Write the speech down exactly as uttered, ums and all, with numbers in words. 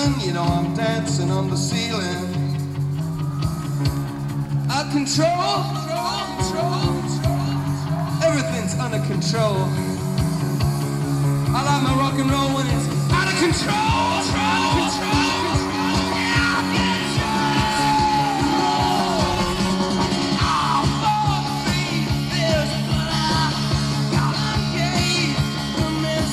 feeling, you know I'm dancing on the ceiling. Out of control, everything's under control. I like my rock and roll when it's out of control.